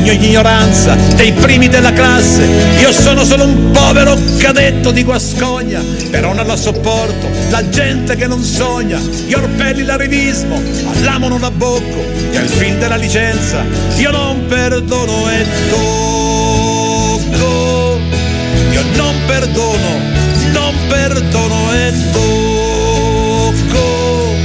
ignoranza dei primi della classe. Io sono solo un povero cadetto di Guascogna, però non la sopporto, la gente che non sogna, gli orpelli, l'arivismo, all'amo non abbocco, e al fin della licenza io non perdono e tocco. Io non perdono e tocco.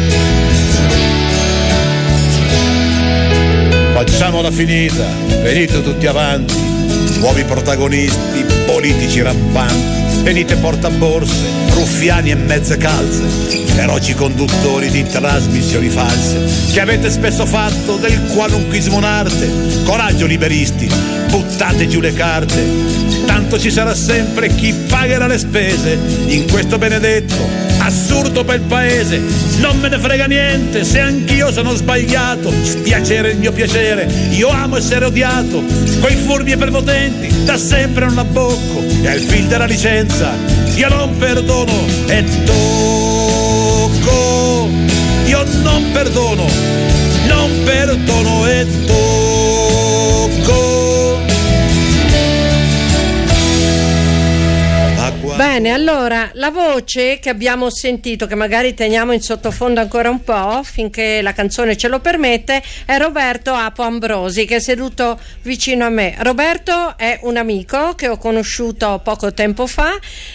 Facciamola finita, venite tutti avanti, nuovi protagonisti, politici rampanti, venite portaborse, ruffiani e mezze calze, feroci conduttori di trasmissioni false, che avete spesso fatto del qualunquismo un'arte. Coraggio liberisti, buttate giù le carte, tanto ci sarà sempre chi pagherà le spese in questo benedetto assurdo bel paese. Non me ne frega niente se anch'io sono sbagliato, spiacere il mio piacere, io amo essere odiato, coi furbi e prepotenti da sempre non abbocco, e al fil della licenza io non perdono e tocco. Io non perdono e tocco. Bene, allora la voce che abbiamo sentito, che magari teniamo in sottofondo ancora un po' finché la canzone ce lo permette, è Roberto Apo Ambrosi, che è seduto vicino a me. Roberto è un amico che ho conosciuto poco tempo fa,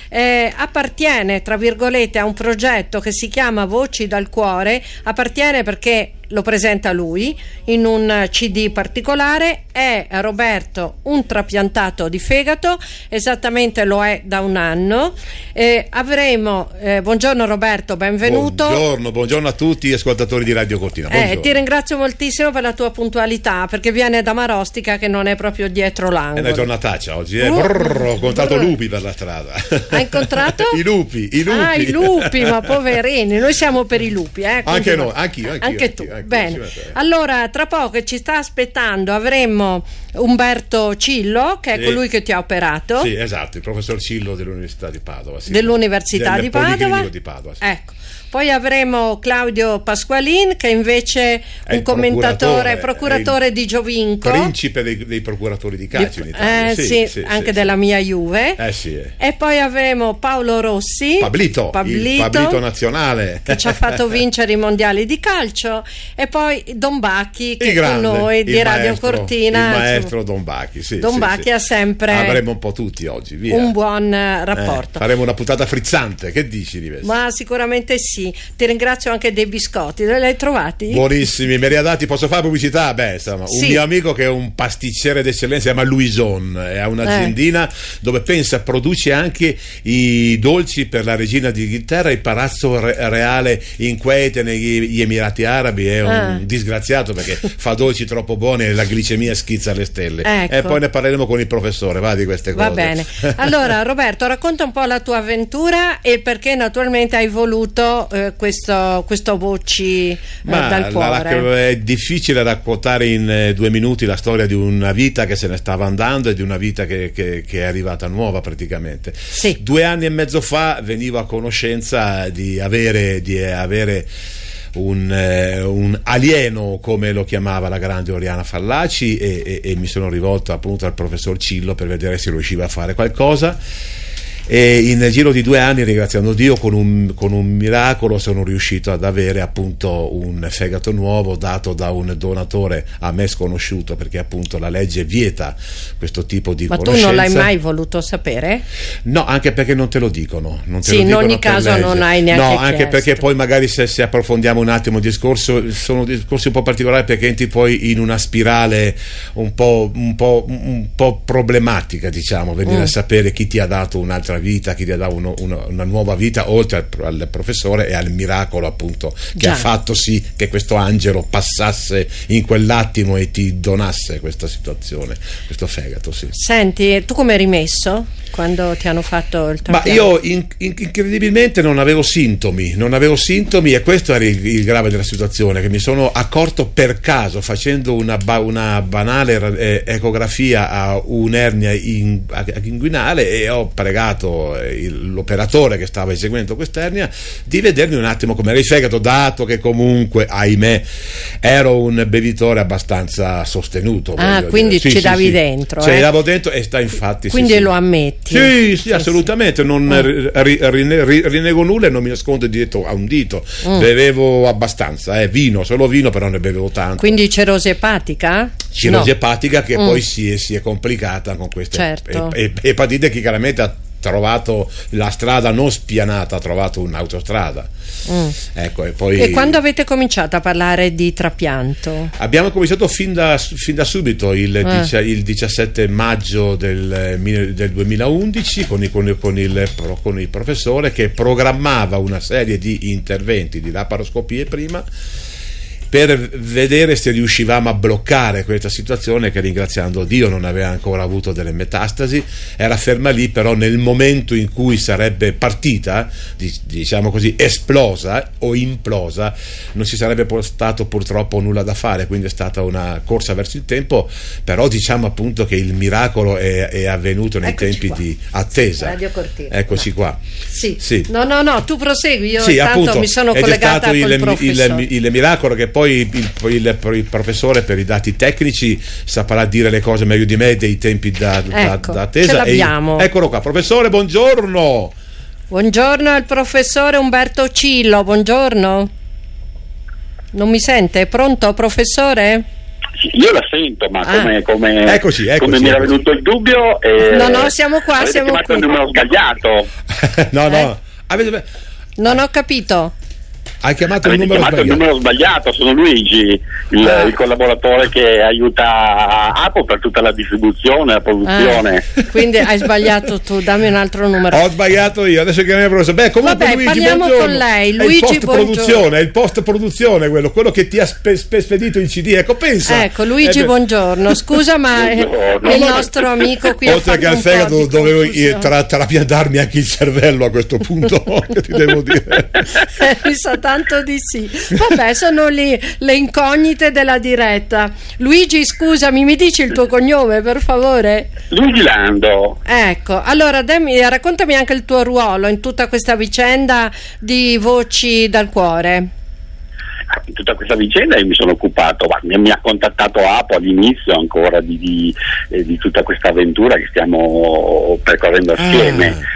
appartiene tra virgolette a un progetto che si chiama Voci dal Cuore. Appartiene perché lo presenta lui in un CD particolare. È Roberto un trapiantato di fegato, esattamente lo è da un anno. Avremo buongiorno Roberto, benvenuto. Buongiorno a tutti gli ascoltatori di Radio Cortina. Ti ringrazio moltissimo per la tua puntualità, perché viene da Marostica, che non è proprio dietro l'angolo. È una giornataccia oggi, ho incontrato lupi per la strada. Hai incontrato? I lupi. Ah, i lupi, ma poverini, noi siamo per i lupi, anche noi, anch'io. Anche tu. Bene, allora tra poco ci sta aspettando, avremo Umberto Cillo, che è colui che ti ha operato. Sì, esatto, il professor Cillo dell'Università di Padova. Sì. Dell'Università di Padova. Sì. Ecco. Poi avremo Claudio Pasqualin, che invece è un commentatore, procuratore di Giovinco, principe dei procuratori di calcio in Italia. Sì, anche della mia Juve. E poi avremo Paolo Rossi, Pablito nazionale, che ci ha fatto vincere i mondiali di calcio, e poi Don Bacchi, che con noi di Radio Cortina, il maestro Don Bacchi. Don Bacchi ha sempre, avremo un po' tutti oggi, via. Un buon rapporto. Faremo una puntata frizzante, che dici di questo? Ma sicuramente sì. Ti ringrazio anche dei biscotti, li hai trovati? Buonissimi, me li ha dati. Posso fare pubblicità? Un mio amico che è un pasticcere d'eccellenza, si chiama Louison, ha un'aziendina dove produce anche i dolci per la regina d'Inghilterra, il palazzo reale in Kuwait, negli Emirati Arabi. È un disgraziato perché fa dolci troppo buoni e la glicemia schizza alle stelle. Ecco. E poi ne parleremo con il professore, di queste cose. Va bene. Allora Roberto, racconta un po' la tua avventura e perché naturalmente hai voluto questo Voci dal Cuore. È difficile raccontare in 2 minuti la storia di una vita che se ne stava andando e di una vita che è arrivata nuova praticamente. Sì. 2 anni e mezzo fa venivo a conoscenza di avere un alieno, come lo chiamava la grande Oriana Fallaci, e mi sono rivolto appunto al professor Cillo per vedere se riusciva a fare qualcosa. E nel giro di 2 anni, ringraziando Dio, con un miracolo sono riuscito ad avere appunto un fegato nuovo dato da un donatore a me sconosciuto, perché appunto la legge vieta questo tipo di conoscenza. Ma tu non l'hai mai voluto sapere? No, anche perché non te lo dicono. In ogni caso non hai neanche chiesto. Anche perché poi magari se approfondiamo un attimo il discorso, sono discorsi un po' particolari, perché entri poi in una spirale un po' problematica, diciamo, venire a sapere chi ti ha dato un'altra vita, chi ti ha dato una nuova vita, oltre al professore e al miracolo appunto che ha fatto sì che questo angelo passasse in quell'attimo e ti donasse questa situazione, questo fegato. Sì. Senti, tu come eri messo? quando ti hanno fatto il Ma trapianto? io incredibilmente non avevo sintomi e questo era il grave della situazione, che mi sono accorto per caso facendo una banale ecografia a un'ernia inguinale, e ho pregato l'operatore che stava eseguendo quest'ernia di vedermi un attimo com'era il fegato, dato che comunque, ahimè, ero un bevitore abbastanza sostenuto. Quindi ci davi dentro. Ci davo dentro, e sta infatti. Quindi lo ammetti? Sì, assolutamente. Non rinego nulla e non mi nascondo dietro a un dito. Bevevo abbastanza, solo vino, però ne bevevo tanto. Quindi cirrosi epatica? Cirrosi epatica che poi si è complicata con queste epatite, che chiaramente ha trovato la strada non spianata, ha trovato un'autostrada. Ecco, e quando avete cominciato a parlare di trapianto? Abbiamo cominciato fin da subito, il 17 maggio del 2011 con il professore, che programmava una serie di interventi di laparoscopie prima, per vedere se riuscivamo a bloccare questa situazione che, ringraziando Dio, non aveva ancora avuto delle metastasi, era ferma lì, però nel momento in cui sarebbe partita, diciamo così, esplosa o implosa, non ci sarebbe stato purtroppo nulla da fare, quindi è stata una corsa verso il tempo, però diciamo appunto che il miracolo è avvenuto nei tempi di attesa. Radio Cortina. Eccoci qua. Sì. No, tu prosegui, io sì, intanto appunto, mi sono collegata col professore. Il miracolo, che poi il professore, per i dati tecnici, saprà dire le cose meglio di me dei tempi da attesa. Ce l'abbiamo. Eccolo qua, professore, buongiorno. Buongiorno al professore Umberto Cillo, buongiorno. Non mi sente? È pronto, professore? Io la sento, ma come eccoci, mi era venuto il dubbio. No, siamo qua, siamo qui. Il numero sbagliato. No. Non ho capito. Hai chiamato il numero sbagliato. Sono Luigi, il collaboratore che aiuta Apple per tutta la distribuzione, la produzione. Quindi hai sbagliato tu, dammi un altro numero. Ho sbagliato io, adesso chiamiamo il professore. Comunque, Luigi, parliamo con lei. Luigi, è il post produzione, quello che ti ha spedito il CD. Ecco, pensa. Ecco, Luigi, buongiorno. Scusa, ma il nostro amico qui oltre che al fegato dovevo trapiantarmi anche il cervello a questo punto. Che ti devo dire? Mi sa tanto di sì. Vabbè, sono lì le incognite della diretta. Luigi, scusami, mi dici il tuo cognome, per favore? Luigi Lando. Ecco, allora raccontami anche il tuo ruolo in tutta questa vicenda di Voci dal Cuore. In tutta questa vicenda io mi sono occupato, mi ha contattato Apo all'inizio ancora di tutta questa avventura che stiamo percorrendo assieme,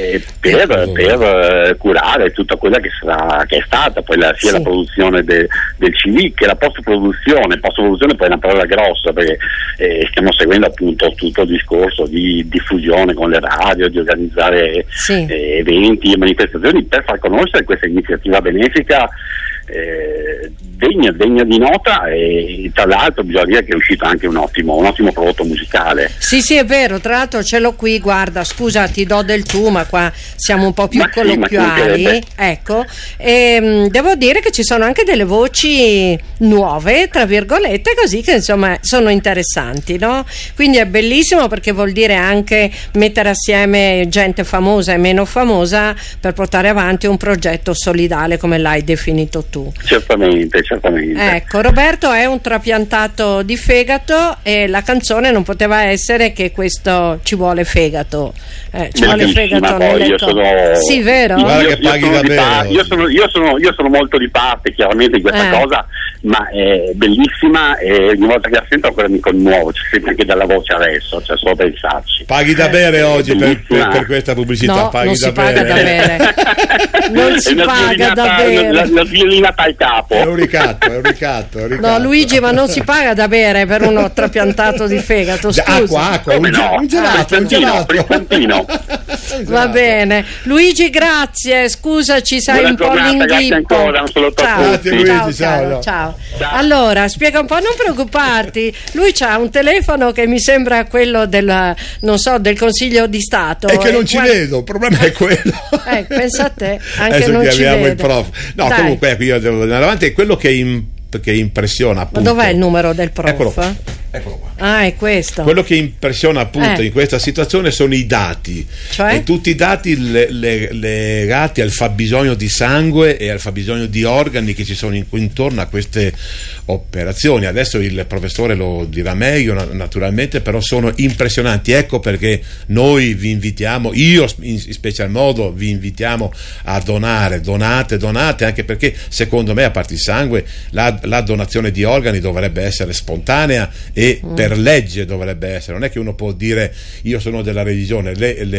per curare tutta quella che è stata poi la produzione del CD che la post-produzione poi è una parola grossa, perché stiamo seguendo appunto tutto il discorso di diffusione con le radio, di organizzare eventi e manifestazioni per far conoscere questa iniziativa benefica degna di nota, e tra l'altro bisogna dire che è uscito anche un ottimo prodotto musicale. Sì, è vero, tra l'altro ce l'ho qui, guarda, scusa, ti do del tu, ma qua siamo un po' più colloquiali, ecco, e devo dire che ci sono anche delle voci nuove, tra virgolette, così, che insomma sono interessanti, no? Quindi è bellissimo, perché vuol dire anche mettere assieme gente famosa e meno famosa per portare avanti un progetto solidale come l'hai definito tu. Certamente. Ecco, Roberto è un trapiantato di fegato e la canzone non poteva essere che questo Ci vuole fegato. Ci vuole fegato nelle Sì, vero? Io sono molto di parte chiaramente in questa cosa, ma è bellissima, e ogni volta che la sento ancora mi commuovo, sempre anche dalla voce adesso, cioè solo pensarci. Paghi da bere oggi per questa pubblicità? No, non si paga da bere. Non si paga da bere. La violinata al capo. È un ricatto. No, Luigi, ma non si paga da bere per uno trapiantato di fegato, scusa. Acqua, un gelato. Va bene. Luigi, grazie, scusaci, sei un po' l'inghippo. Ciao. Allora, spiega un po', non preoccuparti. Lui c'ha un telefono che mi sembra quello del Consiglio di Stato. E che non ci vedo, il problema è quello. Pensa a te, anche adesso non ci vedo. Il prof. No, dai. Comunque io devo andare avanti. Quello che che impressiona appunto. Ma dov'è il numero del prof? Eccolo qua. Ah, è questo. Quello che impressiona appunto in questa situazione sono i dati, cioè? E tutti i dati legati al fabbisogno di sangue e al fabbisogno di organi che ci sono intorno a queste operazioni. Adesso il professore lo dirà meglio naturalmente, però sono impressionanti. Ecco perché noi vi invitiamo, io in special modo vi invitiamo a donate, anche perché secondo me, a parte il sangue, la donazione di organi dovrebbe essere spontanea e per legge dovrebbe essere. Non è che uno può dire io sono della religione. Le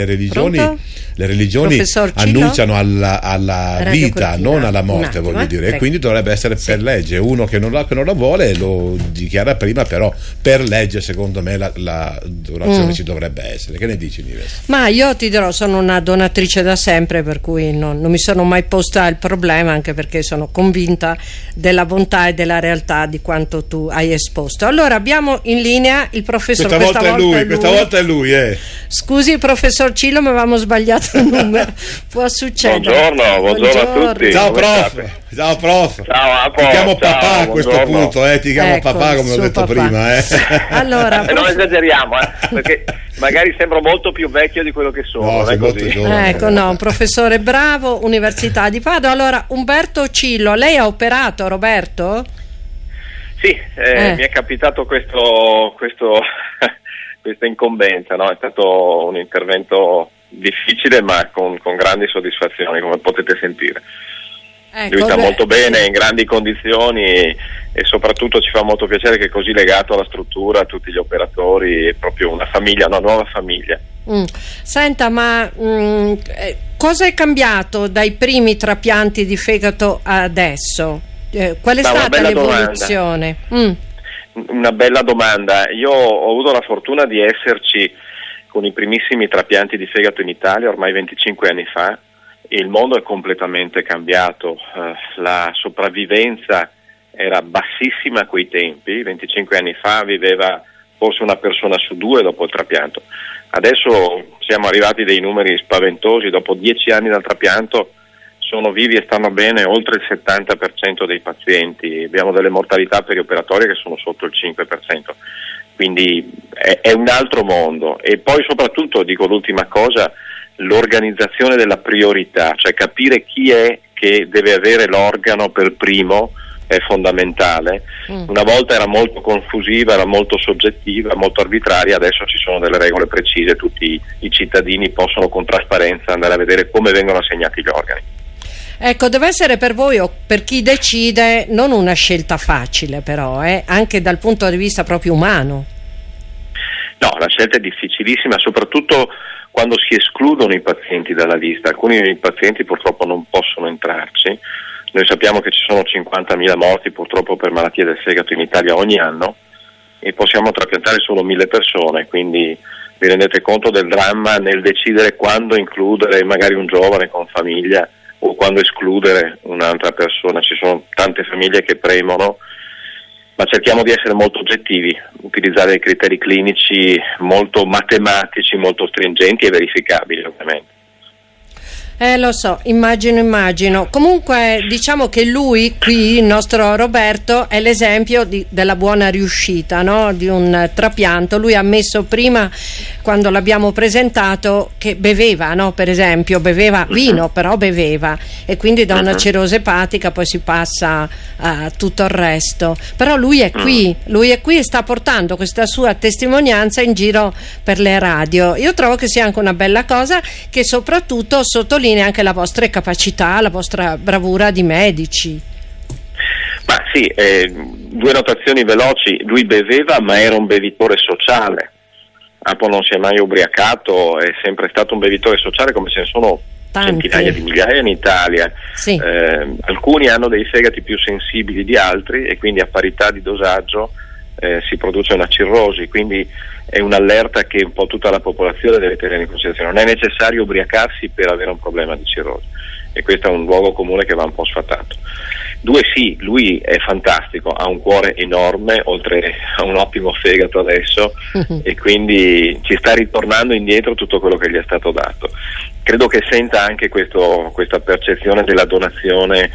religioni annunciano alla vita, non alla morte, voglio dire, e quindi dovrebbe essere per legge. Uno che non la vuole lo dichiara prima, però per legge secondo me la donazione ci dovrebbe essere. Che ne dici, Nives? Ma io ti dirò, sono una donatrice da sempre, per cui non mi sono mai posta il problema, anche perché sono convinta della bontà e della realtà di quanto tu hai esposto. Allora abbiamo in linea il professor, questa volta è lui. Scusi professor Cillo, ma avevamo sbagliato il numero. Può succedere. Buongiorno a tutti. Ciao prof. Ciao, ti chiamo papà a questo punto, ti chiamo papà, come ho detto prima. Allora, non esageriamo, perché magari sembro molto più vecchio di quello che sono. No, sei molto giovane. Ecco, no, un professore bravo, Università di Padova. Allora, Umberto Cillo, lei ha operato, Roberto? Sì, mi è capitato questa incombenza, no? È stato un intervento difficile, ma con grandi soddisfazioni, come potete sentire. Lui sta molto bene, in grandi condizioni, e soprattutto ci fa molto piacere che è così legato alla struttura, a tutti gli operatori, è proprio una famiglia, una nuova famiglia. Senta, ma cosa è cambiato dai primi trapianti di fegato adesso? Qual è stata l'evoluzione? Una bella domanda. Io ho avuto la fortuna di esserci con i primissimi trapianti di fegato in Italia ormai 25 anni fa, e il mondo è completamente cambiato. La sopravvivenza era bassissima a quei tempi. 25 anni fa viveva forse una persona su 2 dopo il trapianto. Adesso siamo arrivati a dei numeri spaventosi. Dopo 10 anni dal trapianto sono vivi e stanno bene oltre il 70% dei pazienti. Abbiamo delle mortalità perioperatorie che sono sotto il 5%, quindi è un altro mondo. E poi soprattutto, dico l'ultima cosa, l'organizzazione della priorità, cioè capire chi è che deve avere l'organo per primo è fondamentale. Una volta era molto confusiva, era molto soggettiva, molto arbitraria, adesso ci sono delle regole precise, tutti i cittadini possono con trasparenza andare a vedere come vengono assegnati gli organi. Ecco, deve essere per voi o per chi decide non una scelta facile, però, anche dal punto di vista proprio umano. No, la scelta è difficilissima, soprattutto quando si escludono i pazienti dalla lista. Alcuni pazienti purtroppo non possono entrarci. Noi sappiamo che ci sono 50.000 morti purtroppo per malattie del fegato in Italia ogni anno, e possiamo trapiantare solo 1.000 persone, quindi vi rendete conto del dramma nel decidere quando includere magari un giovane con famiglia o quando escludere un'altra persona. Ci sono tante famiglie che premono, ma cerchiamo di essere molto oggettivi, utilizzare dei criteri clinici molto matematici, molto stringenti e verificabili, ovviamente. Lo so, immagino. Comunque diciamo che lui qui, il nostro Roberto, è l'esempio della buona riuscita, no? Di un trapianto. Lui ha ammesso prima, quando l'abbiamo presentato, che beveva, no? Per esempio, beveva vino, però beveva, e quindi da una cirrosi epatica poi si passa a tutto il resto. Però lui è qui e sta portando questa sua testimonianza in giro per le radio. Io trovo che sia anche una bella cosa, che soprattutto sottolinea anche la vostra capacità, la vostra bravura di medici. Ma sì, 2 notazioni veloci. Lui beveva, ma era un bevitore sociale. Apo non si è mai ubriacato, è sempre stato un bevitore sociale, come ce ne sono centinaia di migliaia in Italia. Sì. Alcuni hanno dei fegati più sensibili di altri, e quindi a parità di dosaggio si produce una cirrosi, quindi è un'allerta che un po' tutta la popolazione deve tenere in considerazione. Non è necessario ubriacarsi per avere un problema di cirrosi, e questo è un luogo comune che va un po' sfatato. 2, sì, lui è fantastico, ha un cuore enorme, oltre a un ottimo fegato adesso, e quindi ci sta ritornando indietro tutto quello che gli è stato dato. Credo che senta anche questa percezione della donazione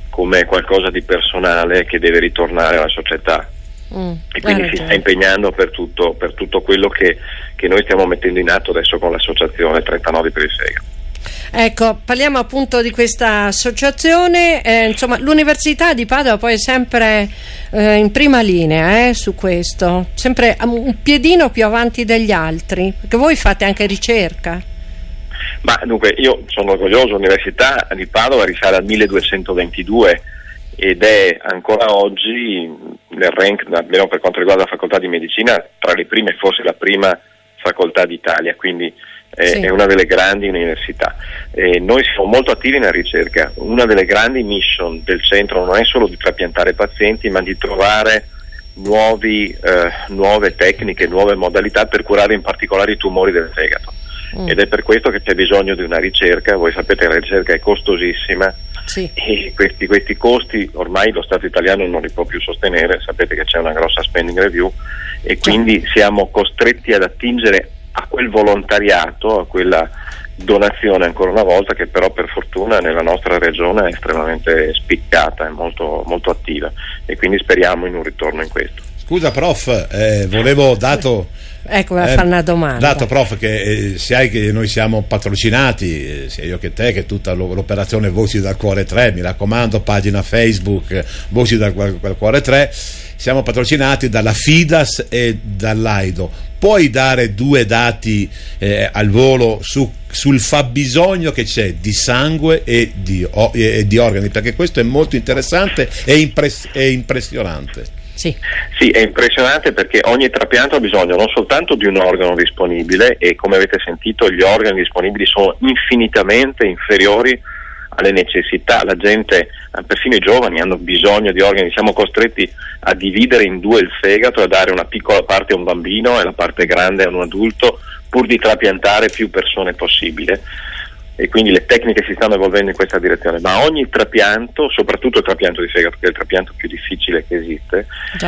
come qualcosa di personale che deve ritornare alla società. E quindi si sta impegnando per tutto quello che noi stiamo mettendo in atto adesso con l'associazione 30 nodi per il fegato. Ecco, parliamo appunto di questa associazione, insomma l'Università di Padova poi è sempre in prima linea su questo, sempre un piedino più avanti degli altri, perché voi fate anche ricerca. Ma dunque, io sono orgoglioso, l'Università di Padova risale al 1222 ed è ancora oggi nel rank, almeno per quanto riguarda la facoltà di medicina, tra le prime, forse la prima facoltà d'Italia, quindi è una delle grandi università. Noi siamo molto attivi nella ricerca. Una delle grandi mission del centro non è solo di trapiantare pazienti, ma di trovare nuove tecniche, nuove modalità per curare in particolare i tumori del fegato. Ed è per questo che c'è bisogno di una ricerca. Voi sapete che la ricerca è costosissima, e questi costi ormai lo Stato italiano non li può più sostenere. Sapete che c'è una grossa spending review e quindi siamo costretti ad attingere a quel volontariato, a quella donazione ancora una volta, che però per fortuna nella nostra regione è estremamente spiccata e molto, molto attiva, e quindi speriamo in un ritorno in questo. Scusa prof, volevo ecco, a fare una domanda. Dato prof che sai che noi siamo patrocinati, sia io che te, che tutta l'operazione Voci dal Cuore 3, mi raccomando, pagina Facebook Voci dal Cuore 3, siamo patrocinati dalla Fidas e dall'Aido. Puoi dare due dati al volo sul fabbisogno che c'è di sangue e di organi, perché questo è molto interessante e impressionante. Sì, è impressionante, perché ogni trapianto ha bisogno non soltanto di un organo disponibile, e come avete sentito gli organi disponibili sono infinitamente inferiori alle necessità. La gente, perfino i giovani, hanno bisogno di organi. Siamo costretti a dividere in due il fegato e a dare una piccola parte a un bambino e la parte grande a un adulto, pur di trapiantare più persone possibile. E quindi le tecniche si stanno evolvendo in questa direzione, ma ogni trapianto, soprattutto il trapianto di fegato, che è il trapianto più difficile che esiste,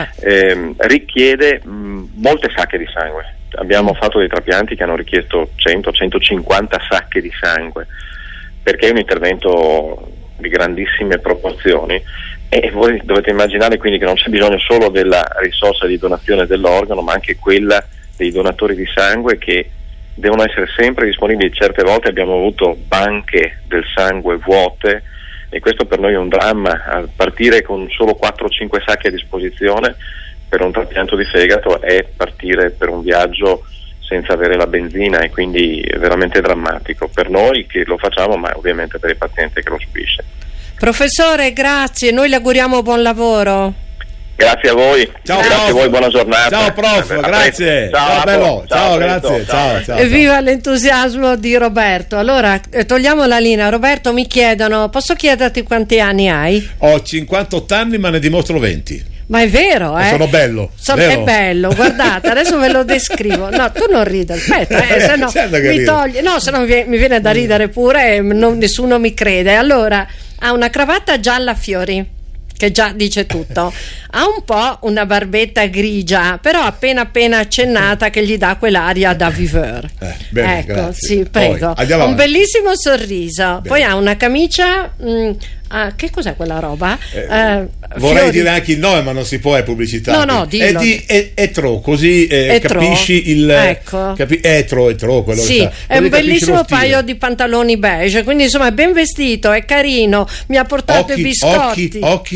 richiede molte sacche di sangue. Abbiamo fatto dei trapianti che hanno richiesto 100-150 sacche di sangue, perché è un intervento di grandissime proporzioni, e voi dovete immaginare quindi che non c'è bisogno solo della risorsa di donazione dell'organo, ma anche quella dei donatori di sangue, che devono essere sempre disponibili. Certe volte abbiamo avuto banche del sangue vuote, e questo per noi è un dramma. A partire con solo 4-5 sacchi a disposizione per un trapianto di fegato è partire per un viaggio senza avere la benzina, e quindi è veramente drammatico per noi che lo facciamo, ma ovviamente per il paziente che lo subisce. Professore, grazie, noi le auguriamo buon lavoro. Grazie a voi. Ciao, grazie prof. a voi, buona giornata. Ciao prof, grazie. Ciao, bello. Ciao, grazie. Ciao. Evviva l'entusiasmo di Roberto. Allora, togliamo la linea. Roberto, mi chiedono, posso chiederti quanti anni hai? Ho 58 anni, ma ne dimostro 20. Ma è vero, Sono bello. È bello, guardate, adesso ve lo descrivo. No, tu non ridi, aspetta, se no mi togli. No, se no mi viene da ridere pure e nessuno mi crede. Allora, ha una cravatta gialla a fiori, che già dice tutto. Ha un po' una barbetta grigia, però appena accennata, che gli dà quell'aria da viveur. Bene, ecco, grazie. sì, prego. Poi, un bellissimo sorriso. Bene. Poi ha una camicia. Che cos'è quella roba? Vorrei fiori. dire anche il nome, ma non si può, è pubblicità. No, dillo. È di Etro, così capisci il. Ecco. Etro, quello sì, che sta. È un bellissimo paio di pantaloni beige, quindi insomma è ben vestito, è carino. Mi ha portato i biscotti.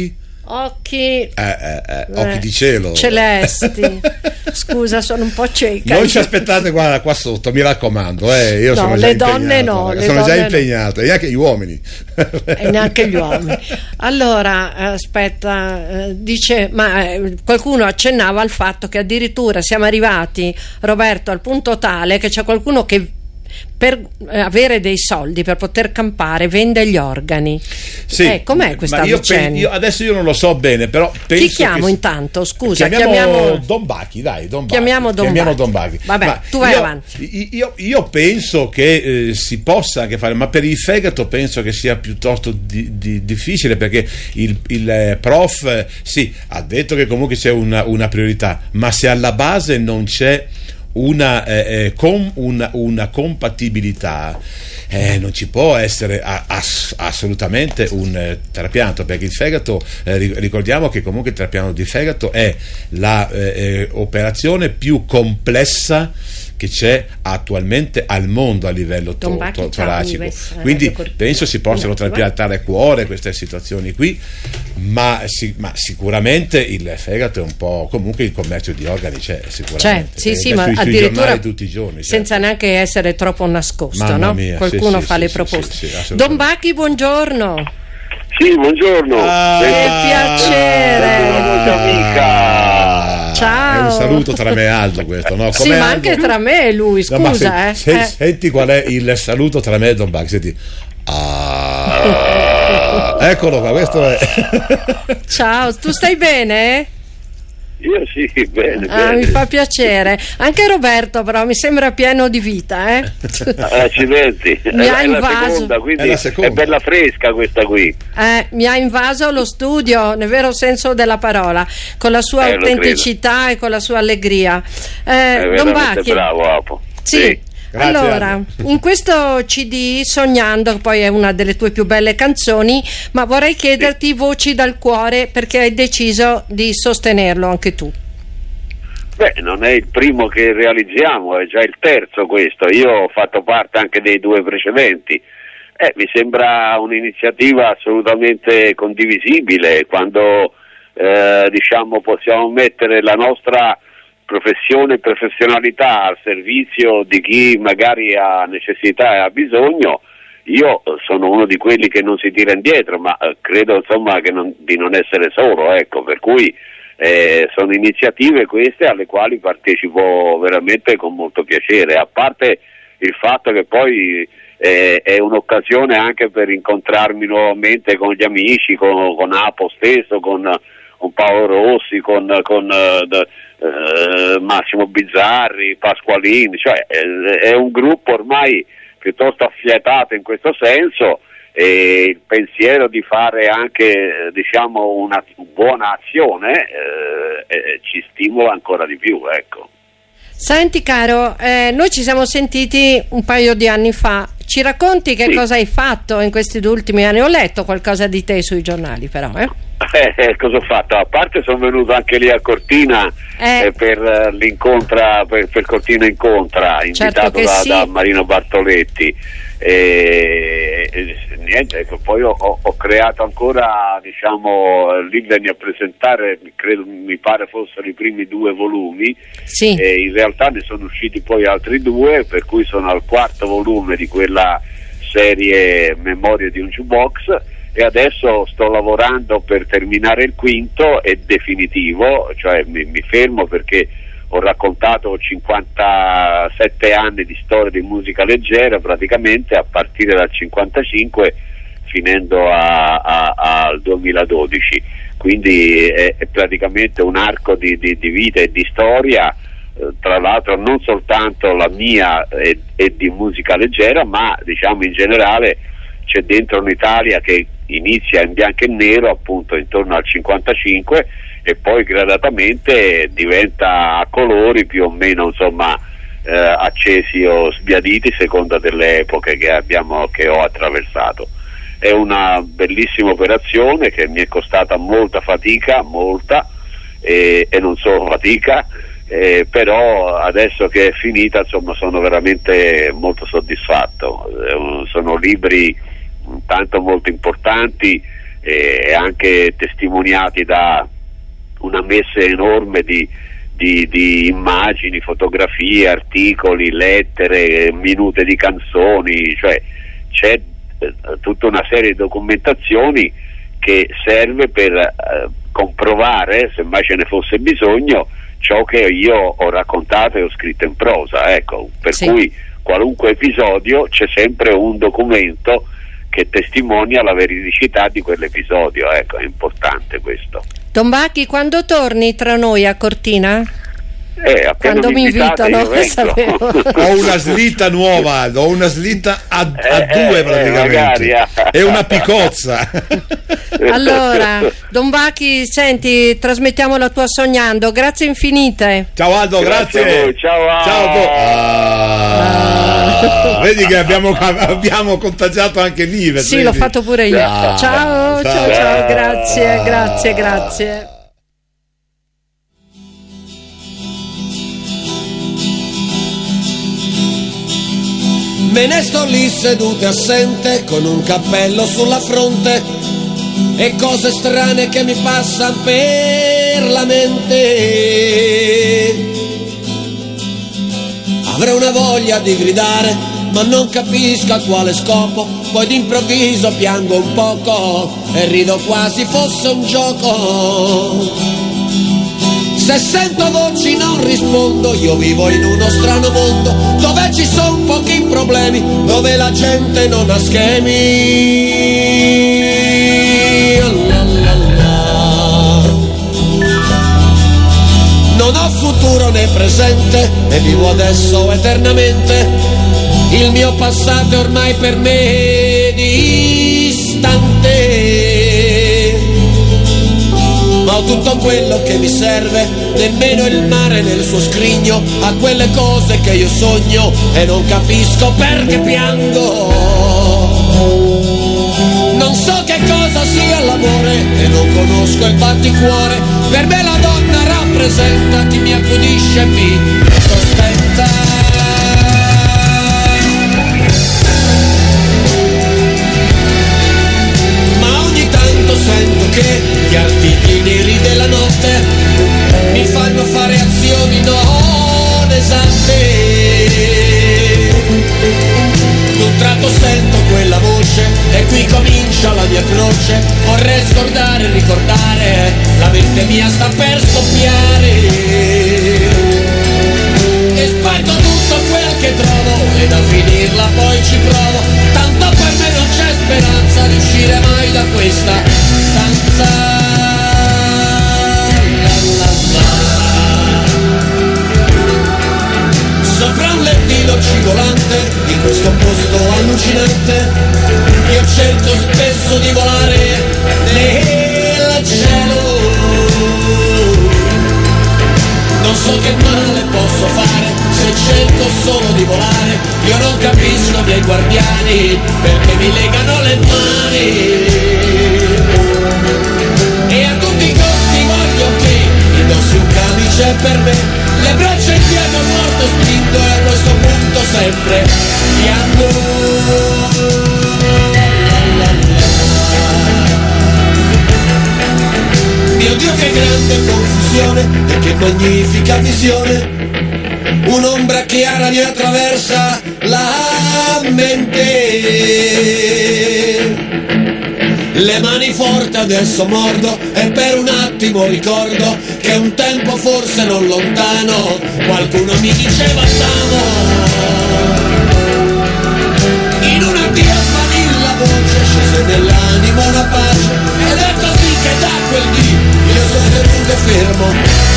Occhi di cielo, celesti. Scusa, sono un po' cieca. Non ci aspettate qua sotto, mi raccomando, io sono già le donne impegnato, no, sono già impegnato, e neanche gli uomini. E neanche gli uomini. Allora, aspetta, dice, ma qualcuno accennava al fatto che addirittura siamo arrivati, Roberto, al punto tale che c'è qualcuno che per avere dei soldi per poter campare vende gli organi. Sì, com'è questa vicenda? Adesso io non lo so bene, però penso. Chi chiamo intanto? Scusa, chiamiamo Don Bacchi, dai. Chiamiamo Don Bacchi. Vabbè, tu vai avanti. Io penso che si possa anche fare, ma per il fegato penso che sia piuttosto difficile, perché il prof ha detto che comunque c'è una priorità, ma se alla base non c'è una compatibilità, non ci può essere assolutamente un trapianto, perché il fegato, ricordiamo che comunque il trapianto di fegato è la operazione più complessa che c'è attualmente al mondo a livello toracico, quindi penso si possano trapiantare cuore, queste situazioni qui, ma sicuramente il fegato è un po', comunque il commercio di organi c'è sicuramente, sì, ma addirittura tutti i giorni, senza neanche essere troppo nascosto, mamma no? mia, Qualcuno fa le proposte. Don Bacchi, buongiorno. Sì, buongiorno. Che piacere. Amica. Ciao. È un saluto tra me e Aldo questo, no? Sì, ma anche tra me e lui, scusa. Senti qual è il saluto tra me e Don Bacchi, senti. Eccolo qua, questo è. Ciao, tu stai bene? Io sì, bene. Mi fa piacere. Anche Roberto però mi sembra pieno di vita, accidenti. Mi ha invaso. La seconda, quindi è bella fresca questa qui. Mi ha invaso lo studio nel vero senso della parola, con la sua autenticità e con la sua allegria. Don Bacchi, bravo, Apo. Sì. Grazie, allora, in questo CD Sognando, poi è una delle tue più belle canzoni, ma vorrei chiederti voci dal cuore, perché hai deciso di sostenerlo anche tu. Beh, non è il primo che realizziamo, è già il terzo questo. Io ho fatto parte anche dei due precedenti. Mi sembra un'iniziativa assolutamente condivisibile, quando diciamo possiamo mettere la nostra professione e professionalità al servizio di chi magari ha necessità e ha bisogno. Io sono uno di quelli che non si tira indietro, ma credo insomma di non essere solo, ecco, per cui sono iniziative queste alle quali partecipo veramente con molto piacere, a parte il fatto che poi è un'occasione anche per incontrarmi nuovamente con gli amici, con Apo stesso, con Paolo Rossi, con Massimo Bizzarri, Pasqualini, cioè è un gruppo ormai piuttosto affiatato in questo senso, e il pensiero di fare anche diciamo una buona azione ci stimola ancora di più, ecco. Senti caro, noi ci siamo sentiti un paio di anni fa, ci racconti che cosa hai fatto in questi ultimi anni? Ho letto qualcosa di te sui giornali però, cosa ho fatto? A parte sono venuto anche lì a Cortina per l'incontra, per Cortina Incontra, invitato da Marino Bartoletti, niente, ecco, poi ho creato ancora, diciamo, lì venni a presentare, mi pare fossero i primi 2 volumi, e in realtà ne sono usciti poi altri 2, per cui sono al 4º volume di quella serie Memorie di un Jukebox, e adesso sto lavorando per terminare il 5º e definitivo, cioè mi fermo perché ho raccontato 57 anni di storia di musica leggera praticamente, a partire dal 55 finendo al 2012, quindi è praticamente un arco di vita e di storia, tra l'altro non soltanto la mia e di musica leggera, ma diciamo in generale c'è dentro un'Italia che inizia in bianco e nero appunto intorno al 55 e poi gradatamente diventa a colori più o meno insomma accesi o sbiaditi seconda delle epoche che ho attraversato. È una bellissima operazione che mi è costata molta fatica, e non solo fatica, però adesso che è finita insomma sono veramente molto soddisfatto. Sono libri tanto molto importanti e anche testimoniati da una messa enorme di immagini, fotografie, articoli, lettere, minute di canzoni, cioè c'è tutta una serie di documentazioni che serve per comprovare, se mai ce ne fosse bisogno, ciò che io ho raccontato e ho scritto in prosa, ecco, per cui qualunque episodio c'è sempre un documento che testimonia la veridicità di quell'episodio, ecco, è importante questo. Don Bacchi, quando torni tra noi a Cortina? Quando mi invitano, sapevo. Ho una slitta nuova, ho una slitta a due praticamente, è una picozza. Allora, Don Bachi, senti, trasmettiamo la tua Sognando, grazie infinite. Ciao Aldo, grazie. A voi, ciao. Vedi che abbiamo contagiato anche Nive. Sì, l'ho fatto pure io. Ciao, grazie. Me ne sto lì seduto assente con un cappello sulla fronte e cose strane che mi passano per la mente. Avrei una voglia di gridare, ma non capisco a quale scopo. Poi d'improvviso piango un poco e rido quasi fosse un gioco. Se sento voci non rispondo, io vivo in uno strano mondo dove ci sono pochi problemi, dove la gente non ha schemi. Non ho futuro né presente e vivo adesso eternamente. Il mio passato è ormai per me distante. Ma ho tutto quello che mi serve, nemmeno il mare nel suo scrigno, a quelle cose che io sogno e non capisco perché piango. Non so che cosa sia l'amore e non conosco il batticuore. Per me la donna rappresenta chi mi accudisce e mi sostenta. Sento che gli artigli neri della notte mi fanno fare azioni non esatte. D'un tratto sento quella voce e qui comincia la mia croce. Vorrei scordare e ricordare, la mente mia sta per scoppiare. E spargo tutto quel che trovo e da finirla poi ci provo. Tanto per me non c'è speranza di uscire mai da questa stanza. Sopra un lettino cigolante in questo posto allucinante io cerco spesso di volare nel cielo. Non so che male posso fare se cerco solo di volare. Io non capisco i miei guardiani perché mi legano le mani. E a tutti i costi voglio che indossi un camice per me. Le braccia in pieno forte spingo e a questo punto sempre piango. Mio Dio che grande confusione e che magnifica visione. Un'ombra chiara mi attraversa la mente. Le mani forti adesso mordo e per un attimo ricordo che un tempo forse non lontano qualcuno mi diceva stavo. In una via svanì la voce, scese nell'animo una pace ed è così che da quel dì io sono seduto e fermo.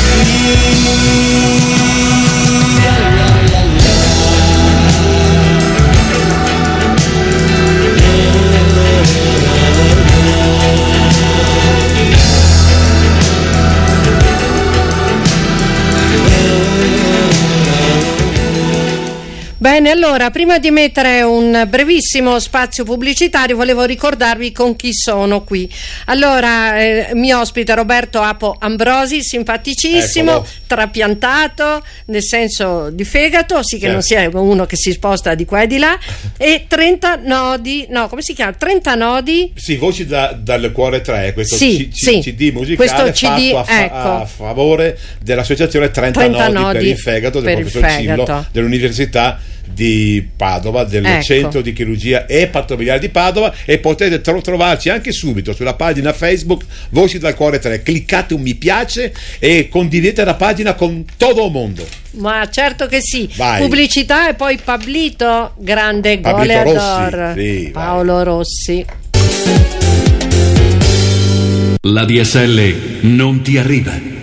Bene, allora, prima di mettere un brevissimo spazio pubblicitario volevo ricordarvi con chi sono qui. Allora, mi ospita Roberto Apo Ambrosi, simpaticissimo, Eccolo. trapiantato, nel senso di fegato, sì che Certo. non sia uno che si sposta di qua e di là, e 30 nodi, no, come si chiama? 30 nodi? Sì, voci dal cuore 3, questo Sì, sì. CD musicale Questo CD, fatto ecco. a favore dell'associazione 30 nodi per il fegato del per il professor Cillo fegato. dell'Università di Padova, del Ecco. Centro di Chirurgia e Patologia di Padova, e potete trovarci anche subito sulla pagina Facebook Voci dal Cuore 3. Cliccate un mi piace e condividete la pagina con tutto il mondo. Ma certo che sì. Vai. Pubblicità e poi Pablito, grande Pablito goleador, Rossi, sì, Paolo Rossi. La DSL non ti arriva,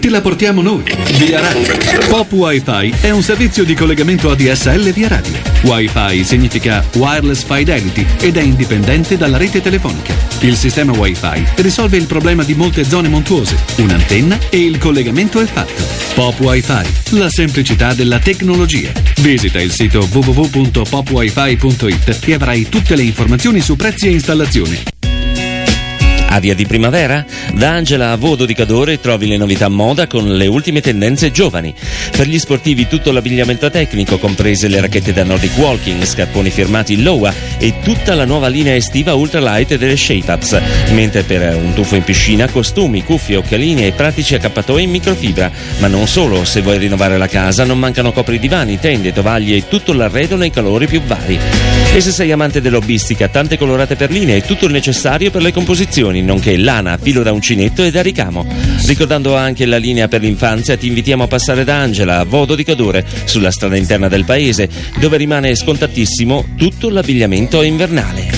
te la portiamo noi. Via Radio. Pop Wi-Fi è un servizio di collegamento ADSL via radio. Wi-Fi significa Wireless Fidelity ed è indipendente dalla rete telefonica. Il sistema Wi-Fi risolve il problema di molte zone montuose, un'antenna e il collegamento è fatto. Pop Wi-Fi, la semplicità della tecnologia. Visita il sito www.popwifi.it e avrai tutte le informazioni su prezzi e installazione. Aria di primavera? Da Angela a Vodo di Cadore trovi le novità moda con le ultime tendenze giovani. Per gli sportivi tutto l'abbigliamento tecnico, comprese le racchette da Nordic Walking, scarponi firmati Lowa e tutta la nuova linea estiva ultralight delle Shape-Ups. Mentre per un tuffo in piscina, costumi, cuffie, occhialini e pratici accappatoi in microfibra. Ma non solo, se vuoi rinnovare la casa non mancano copridivani, tende, tovaglie e tutto l'arredo nei colori più vari. E se sei amante dell'hobbistica, tante colorate perline e tutto il necessario per le composizioni, nonché lana, filo da uncinetto e da ricamo. Ricordando anche la linea per l'infanzia, ti invitiamo a passare da Angela a Vodo di Cadore, sulla strada interna del paese, dove rimane scontatissimo tutto l'abbigliamento invernale.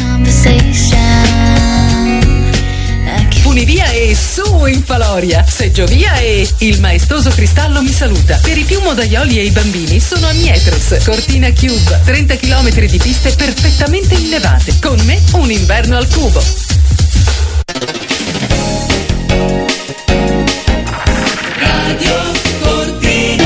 Funivia e su in Faloria, Seggiovia e il maestoso cristallo mi saluta. Per i più modaioli e i bambini sono a Mietros, Cortina Cube, 30 km di piste perfettamente innevate. Con me un inverno al cubo. Radio Cortina.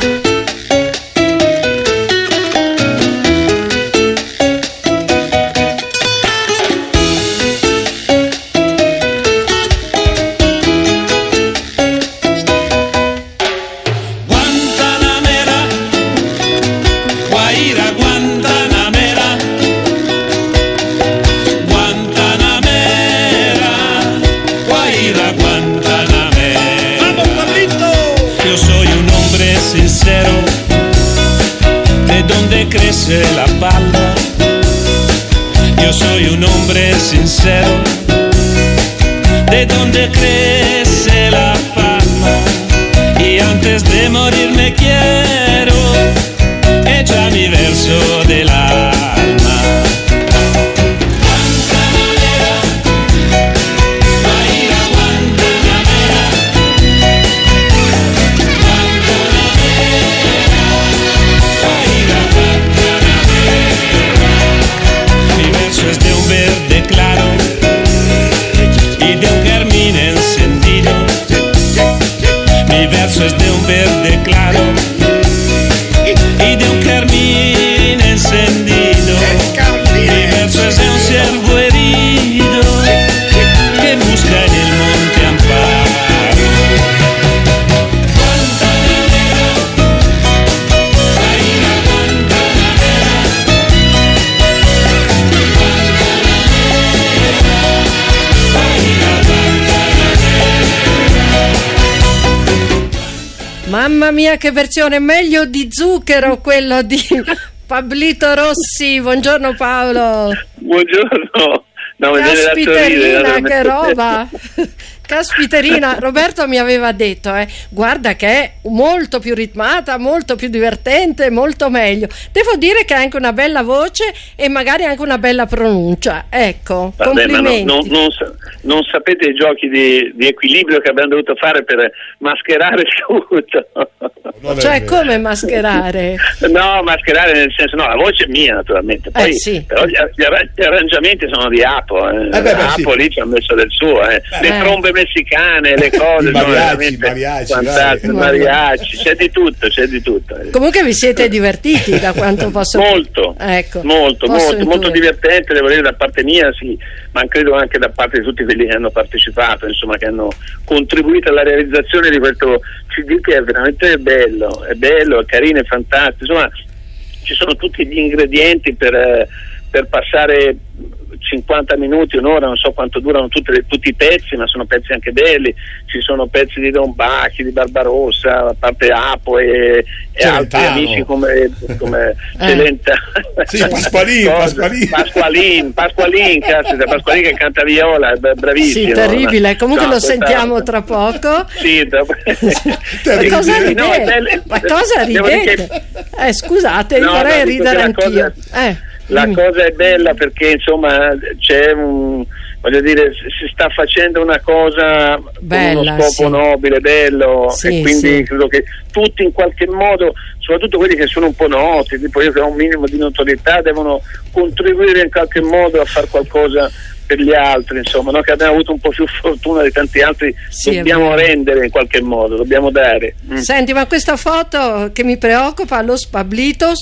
Guantanamera, Guaira Guantanamera, Guantanamera, Guaira Guantanamera. Vamos, Pablito. Yo soy un hombre sincero, de donde crece la palma. Yo soy un hombre sincero, de donde crece la palma. Y antes de morir me quiero echar mi verso del alma. Guantanamera, Guaira Guantanamera, Guantanamera, Guaira Guantanamera. Mi verso es de un verde claro y de un carmín encendido. Mi verso es de un verde claro y de un carmín encendido. Mi verso es de un ciervo herido que busca en el monte amparo. Guantanamera, Guaira Guantanamera, Guaira Guantanamera. Mamma mia, che versione, meglio di Zucchero quello di Pablito Rossi. Buongiorno Paolo. Buongiorno. No, mi viene da Caspiterina, sorridere, che roba. Caspiterina, Roberto mi aveva detto, guarda che è molto più ritmata, molto più divertente, molto meglio. Devo dire che ha anche una bella voce e magari anche una bella pronuncia. Ecco, vabbè, complimenti. Ma non sapete i giochi di equilibrio che abbiamo dovuto fare per mascherare tutto. Cioè, come mascherare? No, mascherare nel senso, no, la voce è mia naturalmente. Poi, sì. Però gli arrangiamenti sono di Apo. Apo sì. lì ci ha messo del suo. Le trombe messicane, le cose, mariachi, c'è di tutto. Comunque vi siete divertiti, da quanto posso molto, ecco, molto divertente, devo dire, da parte mia, sì, ma credo anche da parte di tutti quelli che hanno partecipato, insomma, che hanno contribuito alla realizzazione di questo CD, che è veramente bello, è carino, è fantastico, insomma ci sono tutti gli ingredienti per passare 50 minuti, un'ora, non so quanto durano tutti i pezzi, ma sono pezzi anche belli. Ci sono pezzi di Don Bacchi, di Barbarossa, a parte Apo e altri amici come Celentano. Sì, Pasqualin, caspita, Pasqualin che canta viola, è bravissimo. Sì, terribile, comunque lo sentiamo tra poco. Sì, ma cosa ridete? Scusate, vi farei ridere anch'io. La cosa è bella perché insomma c'è voglio dire, si sta facendo una cosa bella, con uno scopo nobile, bello, e quindi credo che tutti in qualche modo, soprattutto quelli che sono un po' noti, tipo io che ho un minimo di notorietà, devono contribuire in qualche modo a fare qualcosa per gli altri, insomma, noi che abbiamo avuto un po' più fortuna di tanti altri, dobbiamo rendere in qualche modo, dobbiamo dare. Senti, ma questa foto che mi preoccupa, Los Pablitos,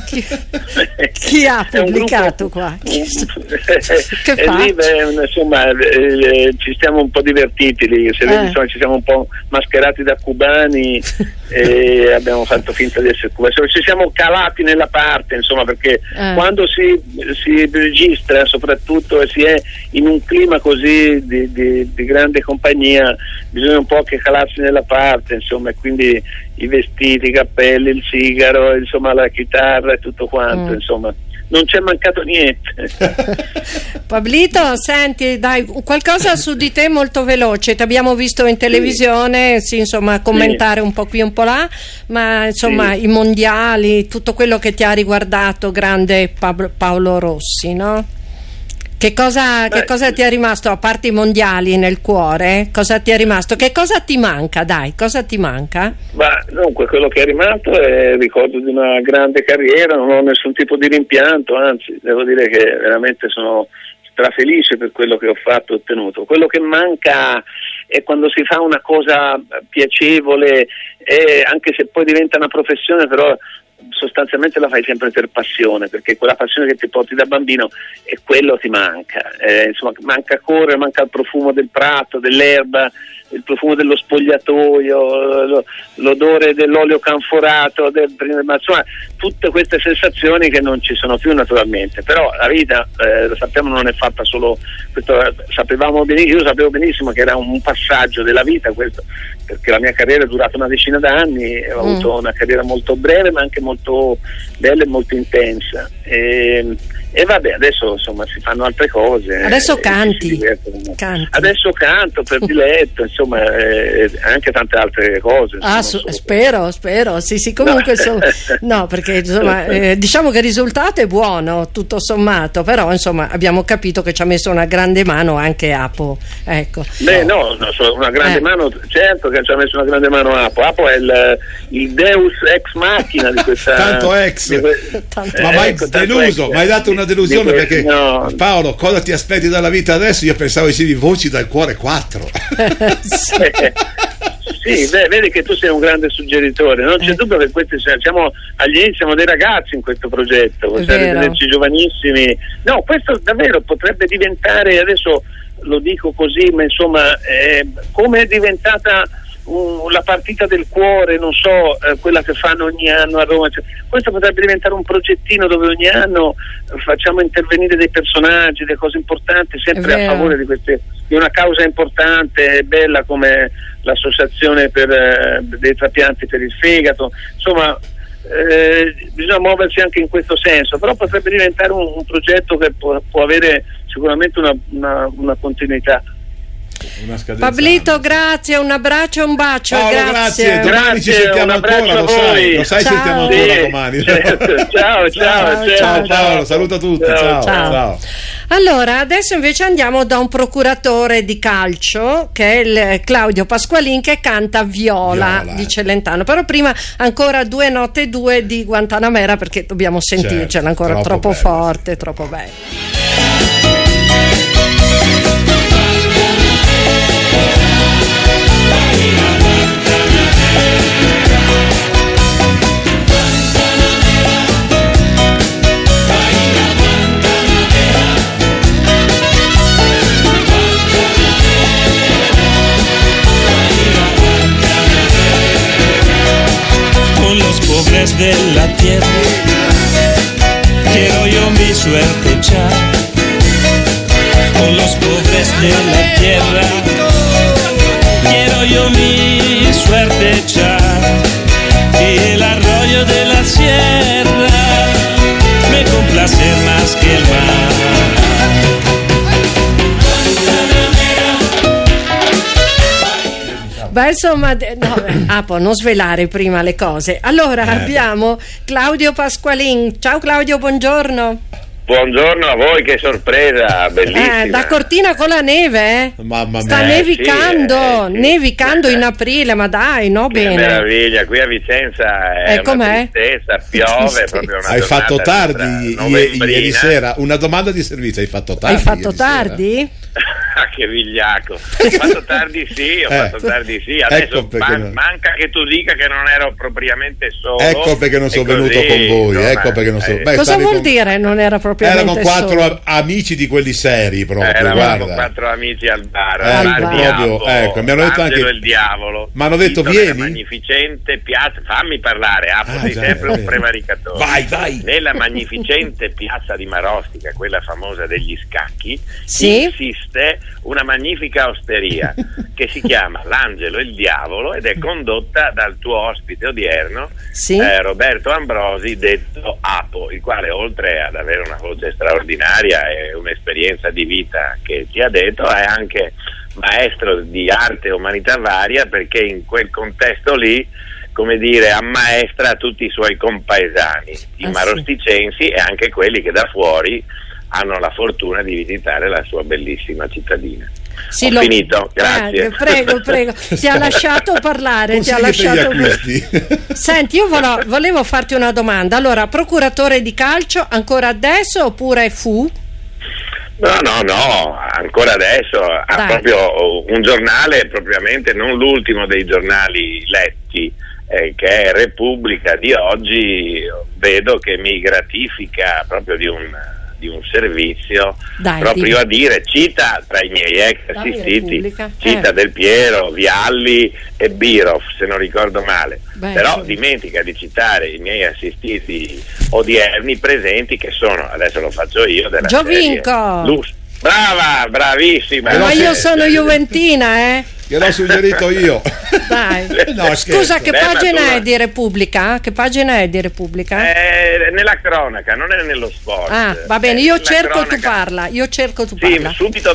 chi ha pubblicato qua? Che fa? Lì, insomma, ci stiamo un po' divertiti lì, insomma, ci siamo un po' mascherati da cubani e abbiamo fatto finta di essere cubani, ci siamo calati nella parte, insomma, perché quando si registra soprattutto e si è in un clima così di grande compagnia, bisogna un po' che calarsi nella parte, insomma, e quindi i vestiti, i cappelli, il sigaro, insomma, la chitarra e tutto quanto, insomma, non c'è mancato niente. Pablito, senti, dai, qualcosa su di te molto veloce, ti abbiamo visto in televisione, insomma, commentare un po' qui un po' là, ma insomma i mondiali, tutto quello che ti ha riguardato, grande Paolo Rossi, no? Che cosa ti è rimasto, a parte i mondiali, nel cuore? Cosa ti è rimasto? Che cosa ti manca? Dai, cosa ti manca? Ma dunque, quello che è rimasto è il ricordo di una grande carriera, non ho nessun tipo di rimpianto, anzi, devo dire che veramente sono strafelice per quello che ho fatto e ottenuto. Quello che manca è quando si fa una cosa piacevole, anche se poi diventa una professione, però sostanzialmente la fai sempre per passione, perché quella passione che ti porti da bambino e quello ti manca, insomma, manca correre, manca il profumo del prato, dell'erba, il profumo dello spogliatoio, l'odore dell'olio canforato, ma insomma tutte queste sensazioni che non ci sono più naturalmente. Però la vita, lo sappiamo, non è fatta solo questo, io sapevo benissimo che era un passaggio della vita questo, perché la mia carriera è durata una decina d'anni, ho avuto una carriera molto breve ma anche molto bella e molto intensa, e vabbè, adesso insomma si fanno altre cose. Adesso canti. Adesso canto per diletto, insomma, anche tante altre cose. Spero, sì, comunque no, perché insomma, diciamo che il risultato è buono, tutto sommato, però insomma abbiamo capito che ci ha messo una grande mano anche Apo, ecco. No, una grande mano, certo che ci ha messo una grande mano Apo è il deus ex machina di questa tanto ex, ma mai deluso, mi hai dato una delusione, perché Paolo, cosa ti aspetti dalla vita adesso? Io pensavo di voci dal cuore 4. Sì, vedi che tu sei un grande suggeritore, non c'è dubbio che siamo agli inizi, siamo dei ragazzi in questo progetto, possiamo vederci giovanissimi. No, questo davvero potrebbe diventare, adesso lo dico così, ma insomma, come è diventata la partita del cuore, non so, quella che fanno ogni anno a Roma, questo potrebbe diventare un progettino dove ogni anno facciamo intervenire dei personaggi, delle cose importanti, sempre a favore di una causa importante e bella come l'associazione dei trapianti per il fegato, insomma, bisogna muoversi anche in questo senso, però potrebbe diventare un progetto che può avere sicuramente una continuità. Pablito, grazie, un abbraccio e un bacio. Paolo, grazie. Domani ci sentiamo ancora, lo sai, sentiamo ancora domani. Ciao Paolo, saluta tutti. Ciao. Allora, adesso invece andiamo da un procuratore di calcio, che è il Claudio Pasqualin, che canta Viola di Celentano. Però prima ancora 2 note 2 di Guantanamera, perché dobbiamo sentircela ancora, troppo forte, troppo bella. Pobres de la tierra, quiero yo mi suerte echar. Con los pobres de la tierra, quiero yo mi suerte echar. Y el arroyo de la sierra me complace más que el mar. Beh, insomma, Apo, non svelare prima le cose. Allora abbiamo Claudio Pasqualin. Ciao Claudio, buongiorno. Buongiorno a voi, che sorpresa, bellissima. Da Cortina con la neve, Mamma mia. sta nevicando, sì. nevicando in aprile, ma dai, no, Che bene. meraviglia, qui a Vicenza è una com'è? tristezza, piove, è proprio una Hai fatto giornata tardi novembrina. ieri sera. Una domanda di servizio, hai fatto tardi? Hai fatto ieri tardi? Che vigliacco. Ho fatto tardi sì, adesso Ecco perché no. manca che tu dica che non ero propriamente solo. Ecco perché non sono e così, venuto con voi, insomma, ecco perché non sono. Beh, Cosa stavi vuol con- dire non era propriamente Erano 4 solo? amici di quelli seri proprio, Eravamo guarda. 4 amici al bar, Al bar. Proprio, ecco, mi hanno detto Angelo anche e il diavolo. Mi hanno detto, Sito vieni? nella magnificente piazza, fammi parlare, sei già, sempre un vero. prevaricatore. Vai. Nella magnificente piazza di Marostica, quella famosa degli scacchi, Sì? insiste una magnifica osteria che si chiama L'Angelo e il Diavolo ed è condotta dal tuo ospite odierno, Sì? Roberto Ambrosi, detto Apo, il quale oltre ad avere una voce straordinaria e un'esperienza di vita che ti ha detto, è anche maestro di arte e umanità varia, perché in quel contesto lì, come dire, ammaestra tutti i suoi compaesani, i marosticensi e anche quelli che da fuori hanno la fortuna di visitare la sua bellissima cittadina. Sì, Ho finito, grazie. Prego, ti ha lasciato parlare, ti ha lasciato. Senti, io volevo farti una domanda. Allora, procuratore di calcio ancora adesso oppure fu? No, ancora adesso ha Dai. proprio un giornale, propriamente non l'ultimo dei giornali letti, che è Repubblica di oggi. Vedo che mi gratifica proprio di un servizio. Dai, proprio dimmi. a dire, cita tra i miei ex Dammi assistiti, Repubblica. cita Del Piero, Vialli e Birov, se non ricordo male. Beh, Però insomma. dimentica di citare i miei assistiti odierni presenti, che sono, adesso lo faccio io, della Giovinco. serie Luz. Brava, bravissima. Ma io sono juventina, Gliel'ho suggerito io. Dai. No, Scusa, che ma pagina tu- è di Repubblica? Che pagina è di Repubblica? Nella cronaca, non è nello sport. Ah, va bene, io La cerco, tu cronaca. parla. Io cerco, tu Sì, parla. subito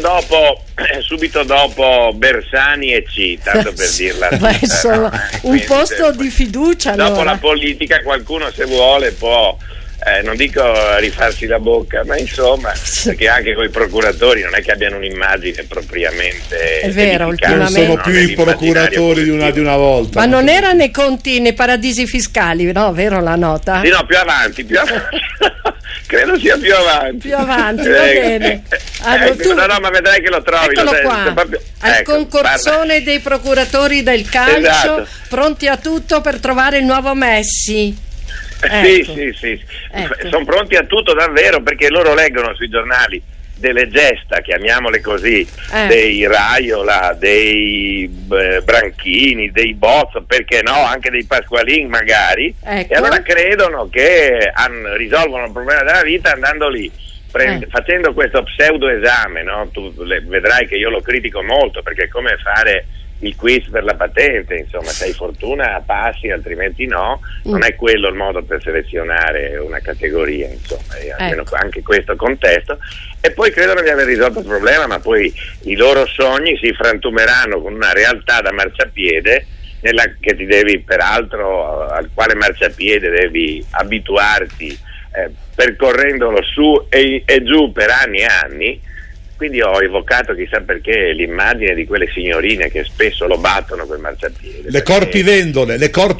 dopo Bersani e C, tanto per dirla Beh, tutta, insomma, no? un Quindi, posto di fiducia. dopo allora. la politica qualcuno, se vuole, può, non dico rifarsi la bocca, ma insomma, perché anche coi procuratori non è che abbiano un'immagine propriamente È vero, edificante, Non sono no? più i procuratori di una volta. Ma non era nei conti, nei paradisi fiscali, no? Vero la nota? Sì, no, più avanti. Credo sia più avanti. Più avanti, va bene. Allora, tu- no, ma vedrai che lo trovi. Eccolo lo sai, qua, proprio- al ecco, concorsone guarda. dei procuratori del calcio, Esatto. pronti a tutto per trovare il nuovo Messi. Ecco. Sì. Ecco. Sono pronti a tutto davvero, perché loro leggono sui giornali delle gesta, chiamiamole così, dei Raiola, dei Branchini, dei Bozzo, perché no, anche dei Pasqualin magari, Ecco. e allora credono che risolvono il problema della vita andando lì. Facendo questo pseudo esame, no? Tu vedrai che io lo critico molto, perché è come fare il quiz per la patente, insomma, se hai fortuna passi, altrimenti no. Non è quello il modo per selezionare una categoria, insomma, e almeno anche questo contesto. E poi credono di aver risolto il problema, ma poi i loro sogni si frantumeranno con una realtà da marciapiede, che ti devi, peraltro, al quale marciapiede devi abituarti, percorrendolo su e giù per anni e anni. Quindi ho evocato, chissà perché, l'immagine di quelle signorine che spesso lo battono quel marciapiede. Le corpivendole.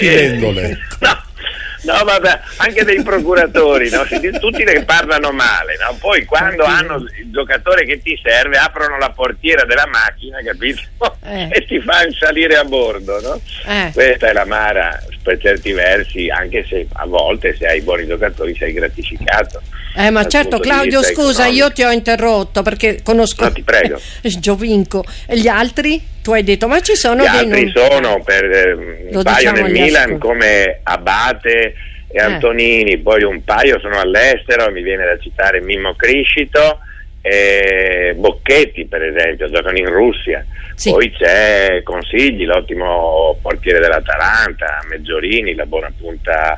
No, vabbè, anche dei procuratori, no? Tutti ne parlano male, no? Poi quando hanno il giocatore che ti serve aprono la portiera della macchina, capito? E ti fanno salire a bordo, no? Questa è l'amara, per certi versi, anche se a volte, se hai buoni giocatori, sei gratificato. Ma Dal certo, punto di Claudio, vista scusa, economico. io ti ho interrotto perché conosco. No, ti prego. Giovinco. E gli altri? Tu hai detto, ma ci sono Gli dei altri nomi. sono per Lo un paio diciamo nel agli Milan, ascolti. come Abate e Antonini, poi un paio sono all'estero, mi viene da citare Mimmo Criscito e Bocchetti, per esempio, giocano in Russia. Poi c'è Consigli, l'ottimo portiere dell'Atalanta, Meggiorini, la buona punta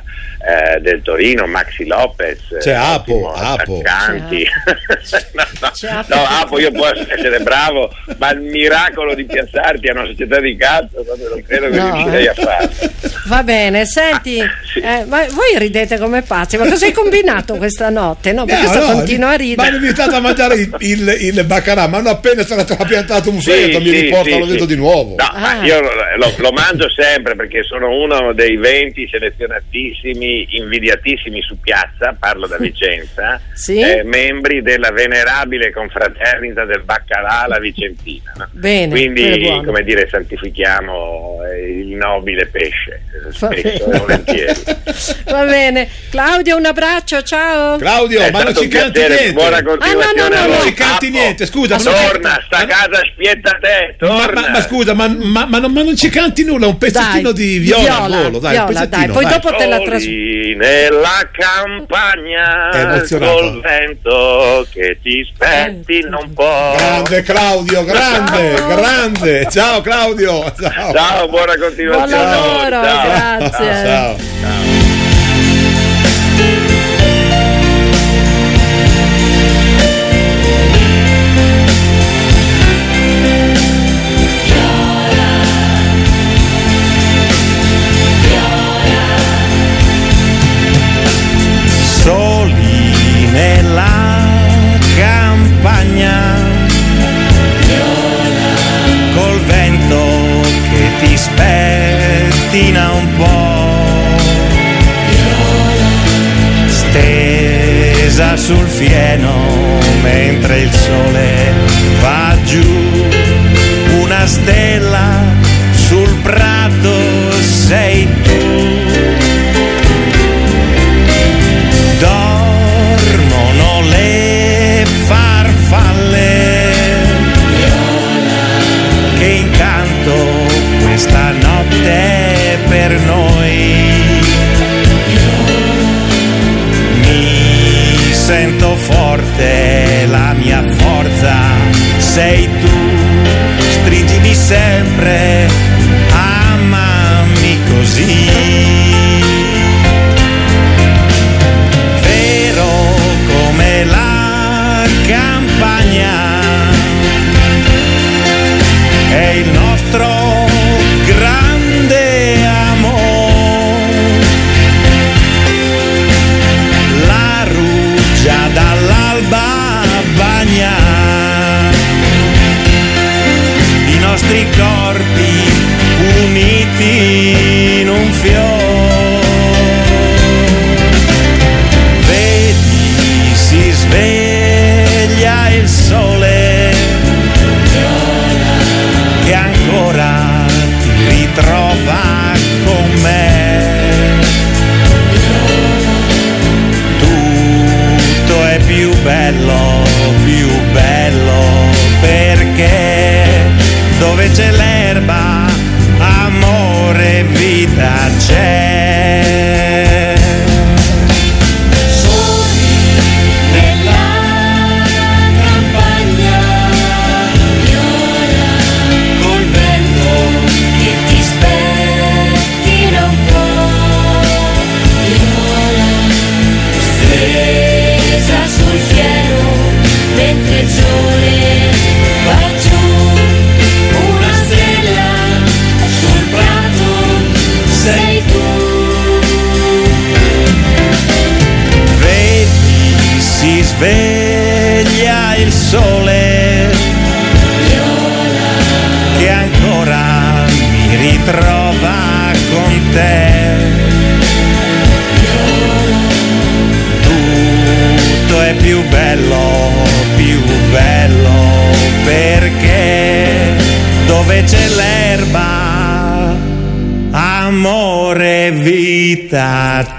del Torino, Maxi Lopez, c'è Apo. attaccanti. No, Apo, io posso essere bravo, ma il miracolo di piazzarti a una società di calcio non credo che riuscirei a farlo. Va bene, senti, ma voi ridete come pazzi, ma cosa hai combinato questa notte? No, perché continua a ridere. Ma hanno invitato a mangiare il baccarà, ma hanno appena piantato un feto, mi riportano dentro di nuovo. No, ma io lo mangio sempre perché sono uno dei 20 selezionatissimi, invidiatissimi su piazza, parlo da Vicenza, membri della venerabile confraternita del baccalà alla Vicentina, no? Bene, quindi come dire, santifichiamo il nobile pesce spesso e volentieri. Va bene, Claudio, un abbraccio, ciao. Claudio, ma non ci canti niente. Buona continuazione. Non ci canti niente, scusa. Torna, sta casa spietta te, torna. Ma scusa, ma non ci canti nulla, un pezzettino di Viola al volo, dai, poi dopo te la trasmetto. Nella campagna col vento che ti spettina un po'. Grande Claudio, grande. Ciao Claudio. Ciao, buona continuazione. Buon lavoro, grazie. Ciao. Soli nella campagna, col vento che ti spettina un po', stesa sul fieno mentre il sole va giù, una stella sul prato sei tu. Dormono le farfalle che incanto questa notte per noi. Mi sento forte, la mia forza sei tu, stringimi sempre, amami così. Come la campagna è il nostro grande amore, la rugia dall'alba bagna i nostri corpi uniti in un fiore. Si sveglia il sole che ancora ti ritrova con me. Tutto è più bello perché dove c'è l'erba amore e vita c'è. Mentre il sole va giù, una stella sul prato sei tu. Vedi, si sveglia il sole che ancora mi ritrova con te. Tutto è più bello perché dove c'è l'erba amore vita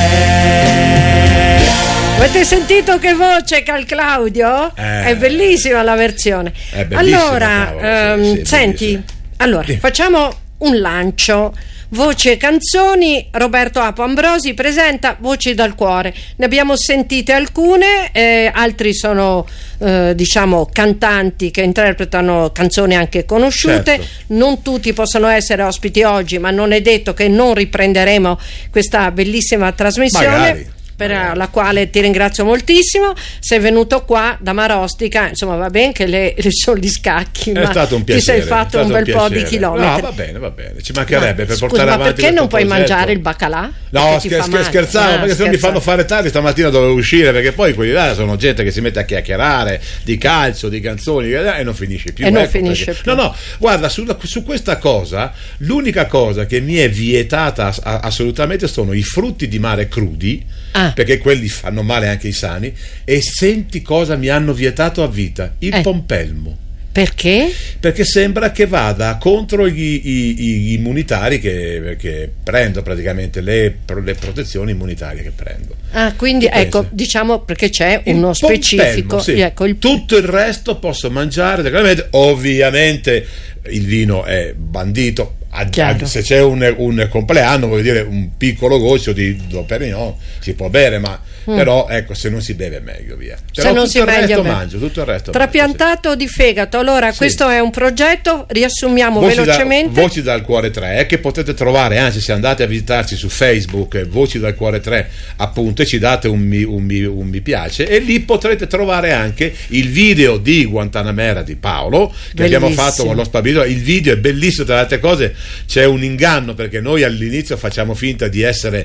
c'è. Avete sentito che voce che ha il Claudio? È bellissima la versione. Allora, senti, allora facciamo un lancio. Voci e canzoni. Roberto Apo Ambrosi presenta Voci dal cuore. Ne abbiamo sentite alcune, altri sono diciamo cantanti che interpretano canzoni anche conosciute. Certo. Non tutti possono essere ospiti oggi, ma non è detto che non riprenderemo questa bellissima trasmissione. Magari. Per la quale ti ringrazio moltissimo. Sei venuto qua da Marostica, insomma va bene che le sono gli scacchi, È ma stato un piacere, ti sei fatto un bel po' di chilometri. No, va bene, ci mancherebbe per portare ma avanti. perché non puoi progetto. mangiare il baccalà? No, Perché ti fa male. scherzavo, perché se non mi fanno fare tardi stamattina dovevo uscire, perché poi quelli là sono gente che si mette a chiacchierare di calcio, di canzoni e non finisce più. No, guarda, su questa cosa l'unica cosa che mi è vietata assolutamente sono i frutti di mare crudi, perché quelli fanno male anche ai sani. E senti cosa mi hanno vietato a vita? Il pompelmo. Perché? Perché sembra che vada contro gli immunitari che prendo, praticamente le protezioni immunitarie che prendo. Quindi ecco, diciamo, perché c'è uno specifico. Sì. Ecco, tutto il resto posso mangiare, ovviamente il vino è bandito. Se c'è un compleanno, voglio dire, un piccolo goccio di Dom Pérignon si può bere, ma però ecco, se non si beve è meglio, via. Però se non tutto si il resto beve. mangio, tutto il resto trapiantato di fegato. Allora, questo è un progetto, riassumiamo velocemente. Voci dal cuore 3, che potete trovare, anzi se andate a visitarci su Facebook, Voci dal cuore 3, appunto, e ci date un mi piace, e lì potrete trovare anche il video di Guantanamera di Paolo, che abbiamo fatto con lo Spabito. Il video è bellissimo, tra le altre cose c'è un inganno, perché noi all'inizio facciamo finta di essere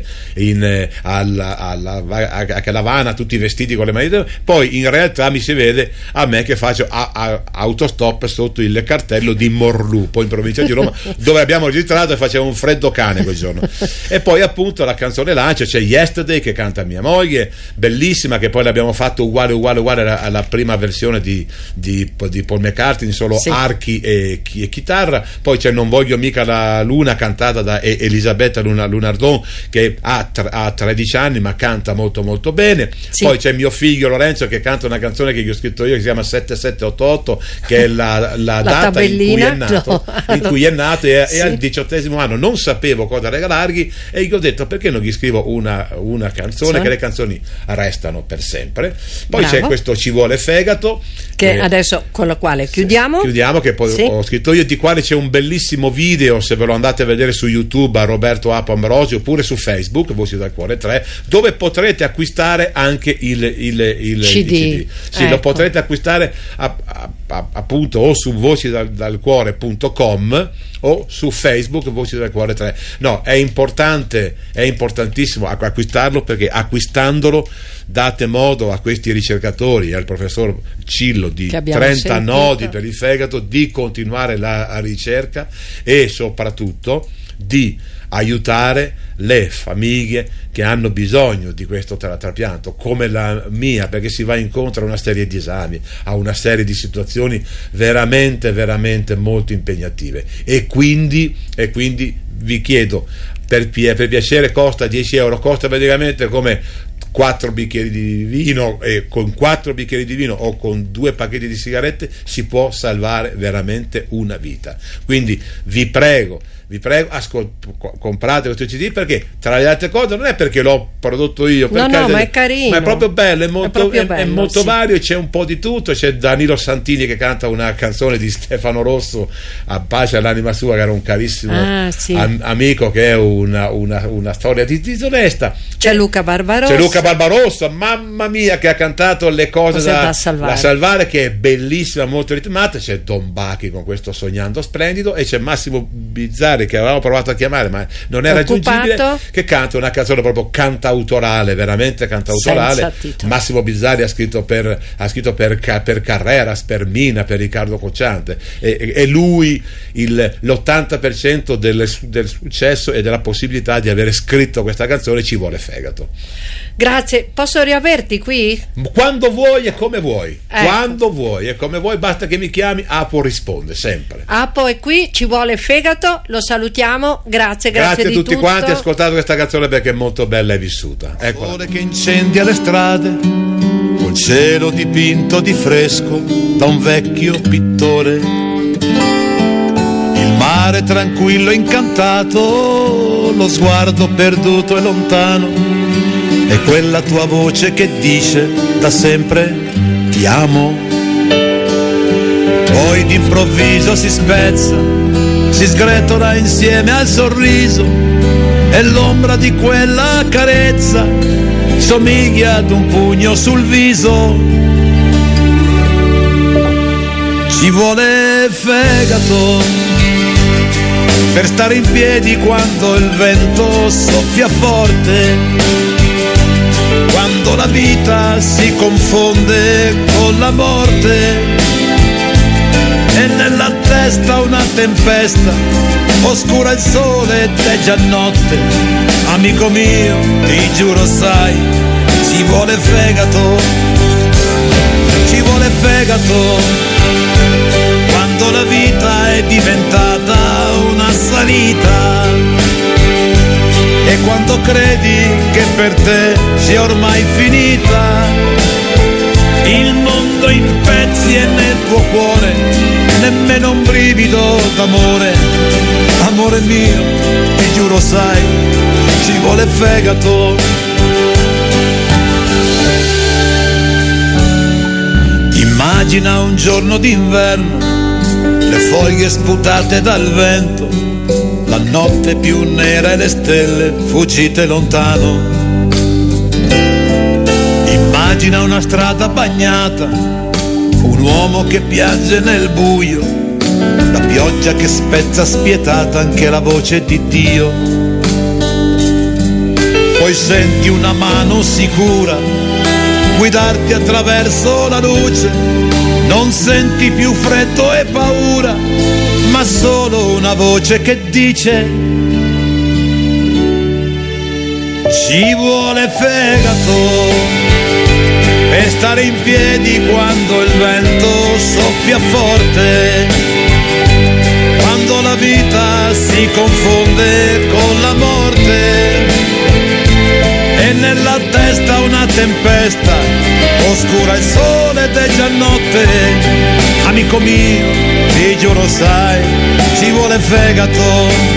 a Calavana tutti vestiti con le mani, poi in realtà mi si vede a me che faccio autostop sotto il cartello di Morlupo in provincia di Roma, dove abbiamo registrato e faceva un freddo cane quel giorno. E poi appunto la canzone lancio, c'è Yesterday che canta mia moglie, bellissima, che poi l'abbiamo fatto uguale alla prima versione di Paul McCartney, solo archi e chitarra. Poi c'è Non voglio mica la luna, cantata da Elisabetta Lunardon, che ha 13 anni ma canta molto molto bene. Poi c'è mio figlio Lorenzo che canta una canzone che gli ho scritto io, che si chiama 7788, che è la data in cui è nato, e al 18° anno non sapevo cosa regalargli, e gli ho detto perché non gli scrivo una canzone, che le canzoni restano per sempre. Poi c'è questo Ci vuole fegato, che adesso con la quale chiudiamo, che poi ho scritto io, di quale c'è un bellissimo video, se ve lo andate a vedere su YouTube, a Roberto Apo Ambrosi, oppure su Facebook, Voci dal cuore 3, dove potrete acquistare anche il CD. Lo potrete acquistare appunto o su vocidalcuore.com o su Facebook Voci dal cuore 3. No, è importantissimo acquistarlo, perché acquistandolo date modo a questi ricercatori e al professor Cillo di 30 nodi per il fegato di continuare la ricerca e soprattutto di aiutare le famiglie che hanno bisogno di questo trapianto, come la mia, perché si va incontro a una serie di esami, a una serie di situazioni veramente molto impegnative, e quindi vi chiedo, per piacere, costa 10 euro, costa praticamente come 4 bicchieri di vino, e con 4 bicchieri di vino o con 2 pacchetti di sigarette si può salvare veramente una vita. Quindi vi prego, comprate questo CD, perché tra le altre cose non è perché l'ho prodotto io, ma è carino, ma è proprio bello, è molto vario, c'è un po' di tutto. C'è Danilo Santini che canta una canzone di Stefano Rosso, a pace all'anima sua, che era un carissimo amico, che è una storia disonesta. C'è Luca Barbarossa, mamma mia, che ha cantato Le cose da salvare, che è bellissima, molto ritmata. C'è Don Bachi con questo Sognando Splendido, e c'è Massimo Bizzarri, che avevamo provato a chiamare ma non è raggiungibile, che canta una canzone proprio cantautorale, veramente cantautorale. Massimo Bizzarri ha scritto per Carreras, per Mina, per Riccardo Cocciante, e lui l'80% del successo e della possibilità di avere scritto questa canzone Ci vuole fegato. Grazie, posso riaverti qui? Quando vuoi e come vuoi, quando vuoi e come vuoi, basta che mi chiami. Apo risponde sempre. Apo è qui, Ci vuole fegato, lo salutiamo, grazie a tutti tutto. quanti. Ascoltate questa canzone perché è molto bella e vissuta. Eccola. Sole che incendia le strade, col cielo dipinto di fresco da un vecchio pittore, il mare mare tranquillo incantato, lo sguardo perduto e lontano, e quella tua voce che dice da sempre ti amo. Poi d'improvviso si spezza, si sgretola insieme al sorriso, e l'ombra di quella carezza somiglia ad un pugno sul viso. Ci vuole fegato per stare in piedi quando il vento soffia forte, quando la vita si confonde con la morte, e nella testa una tempesta, oscura il sole ed è già notte. Amico mio, ti giuro sai, ci vuole fegato, ci vuole fegato, quando la vita è diventata una salita, e quando credi che per te sia ormai finita, il mondo in pezzi e nel tuo cuore nemmeno un brivido d'amore. Amore mio, ti giuro sai, ci vuole fegato. Immagina un giorno d'inverno, le foglie sputate dal vento, la notte più nera e le stelle fuggite lontano. Immagina una strada bagnata, un uomo che piange nel buio, la pioggia che spezza spietata anche la voce di Dio. Poi senti una mano sicura guidarti attraverso la luce, non senti più freddo e paura, ma solo una voce che dice: ci vuole fegato per stare in piedi quando il vento soffia forte, quando la vita si confonde con la morte, e nella testa una tempesta, oscura il sole ed è già notte. Amico mio, ti giuro sai, ci vuole fegato.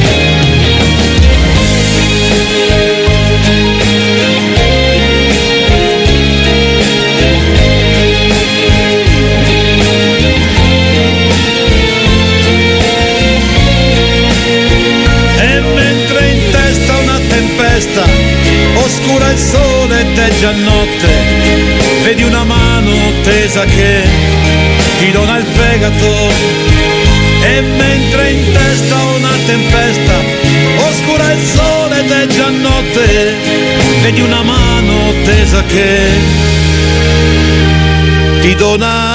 Oscura il sole ed è già notte, vedi una mano tesa che ti dona il fegato, e mentre in testa una tempesta, oscura il sole ed è già notte, vedi una mano tesa che ti dona